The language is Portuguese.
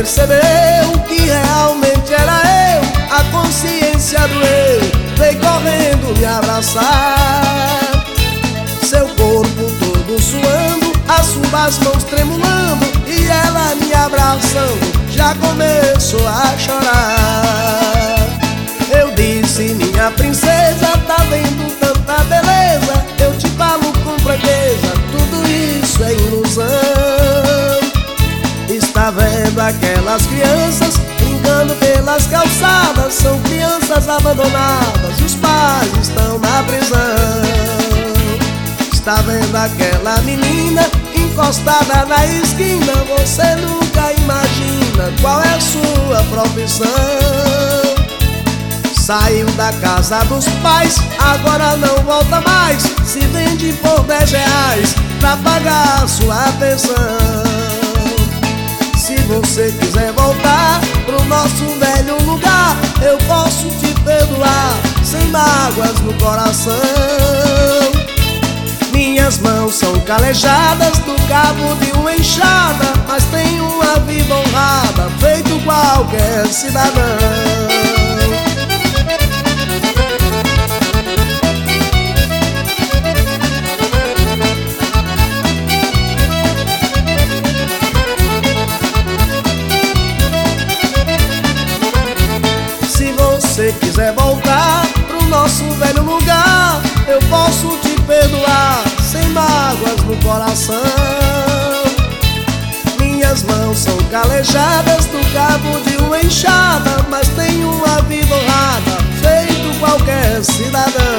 percebeu que realmente era eu, a consciência doeu, veio correndo me abraçar. Seu corpo todo suando, as suas mãos tremulando, e ela me abraçando, já começou a chorar. Eu disse: minha princesa, tá vendo tanta beleza? Eu te falo com franqueza, tudo isso é ilusão. Está vendo aquelas crianças brincando pelas calçadas? São crianças abandonadas, os pais estão na prisão. Está vendo aquela menina encostada na esquina? Você nunca imagina qual é a sua profissão. Saiu da casa dos pais, agora não volta mais, se vende por 10 reais pra pagar sua pensão. Se você quiser voltar pro nosso velho lugar, eu posso te perdoar, sem mágoas no coração. Minhas mãos são calejadas do cabo de uma enxada, mas tenho uma vida honrada, feito qualquer cidadão. Se quiser voltar pro nosso velho lugar, eu posso te perdoar, sem mágoas no coração. Minhas mãos são calejadas do cabo de uma enxada, mas tenho uma vida honrada, feito qualquer cidadão.